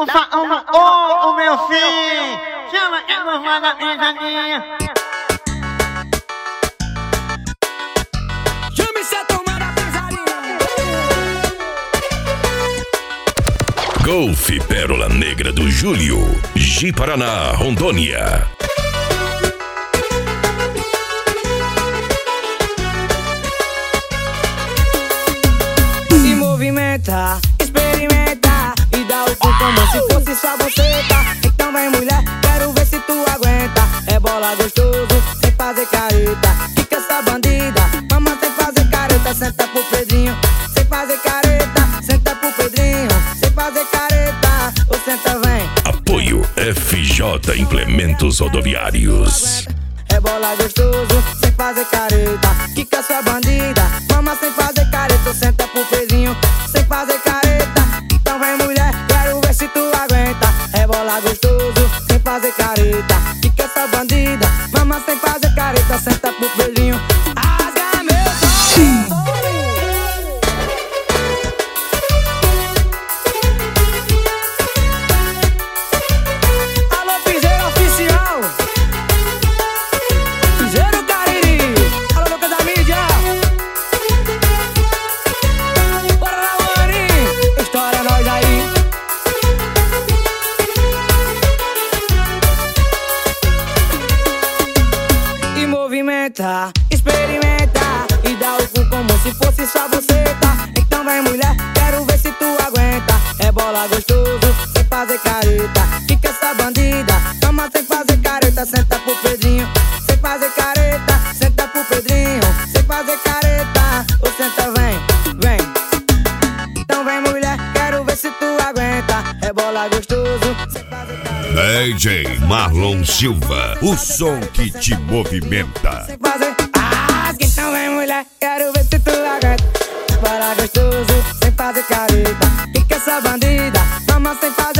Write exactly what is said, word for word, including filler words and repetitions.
o fa, o, o, o meu filho, chama a norma da pesadinha. Chame-se a turma da pesadinha. Golfe Pérola Negra do Júlio, Ji-Paraná, Rondônia. Se movimenta, experimenta e dá o cu como se fosse sua buceta. Então vem mulher, quero ver se tu aguenta. É bola gostoso, sem fazer careta. Fica essa bandida, mama sem fazer careta. Senta pro Pedrinho, sem fazer careta. Senta pro Pedrinho, sem fazer careta. Ou senta, vem. Apoio F J Implementos Rodoviários. É bola gostoso, sem fazer careta. Fica sua bandida, mama sem fazer careta. Senta pro Pedrinho, sem fazer careta. Então vem mulher, quero ver se tu aguenta. É bola gostoso, sem fazer careta. Fica essa bandida, mama sem fazer careta. Senta pro Pedrinho, rasga meu som. Alô, Piseiro Oficial. Piseiro Cariri. Alô, Lucas da mídia. Bora lá, Mani. Estoura nós aí. E movimenta, experimenta e dá o cu como se fosse sua buceta. Então vem mulher, quero ver se tu aguenta. É bola gostoso, sem fazer careta. Fica essa bandida, mama sem fazer careta. Senta pro Pedrinho, sem fazer careta. Senta pro Pedrinho, sem fazer careta. Ou senta, vem, vem. Então vem mulher, quero ver se tu aguenta. É bola gostoso, sem fazer careta. D J Marlon Silva, o som que te movimenta. Sem fazer ah, então vem mulher, quero ver se tu aguenta. Bola gostoso, sem fazer careta. Fica essa bandida, mama sem fazer